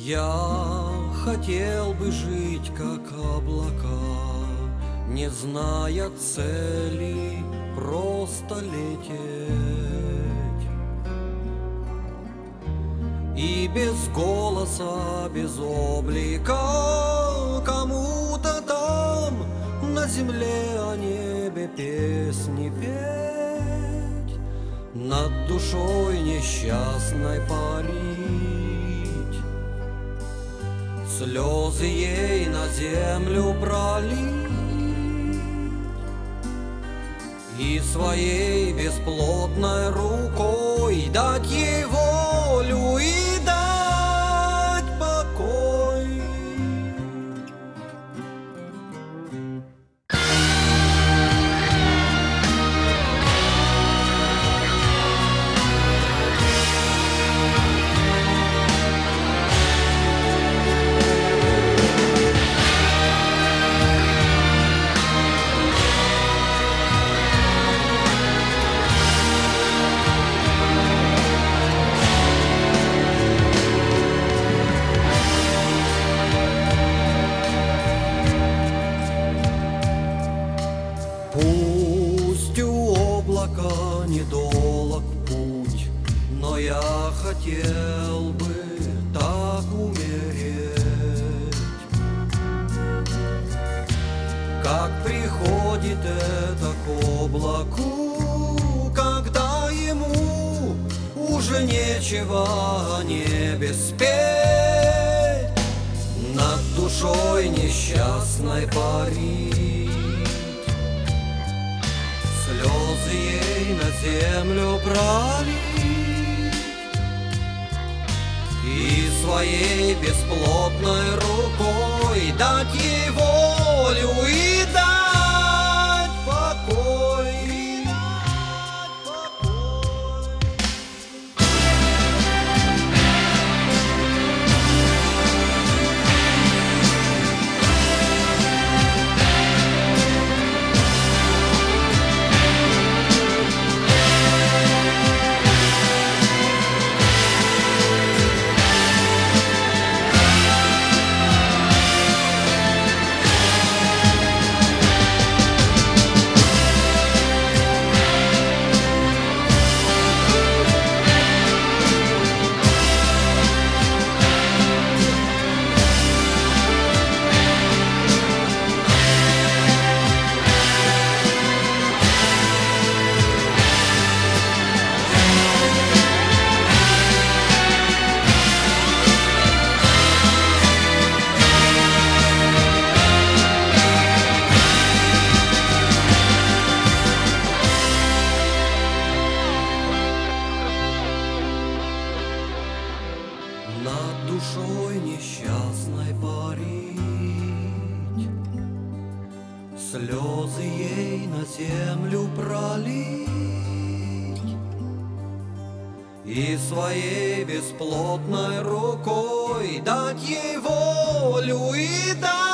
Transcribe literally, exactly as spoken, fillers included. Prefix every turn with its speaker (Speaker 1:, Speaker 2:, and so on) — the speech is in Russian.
Speaker 1: Я хотел бы жить, как облака, не зная цели, просто лететь. И без голоса, без облика кому-то там на земле о небе песни петь, над душой несчастной парить, слезы ей на землю пролить и своей бесплотной рукой дать ей волю и дать покой. Пусть у облака недолг путь, но я хотел бы так умереть, как приходит это к облаку, когда ему уже нечего о небе спеть, над душой несчастной парить, слезы ей на землю пролить и своей бесплотной рукой дать ей волю и дать покой. И дать покой. Над душой несчастной парить, слезы ей на землю пролить и своей бесплотной рукой дать ей волю и дать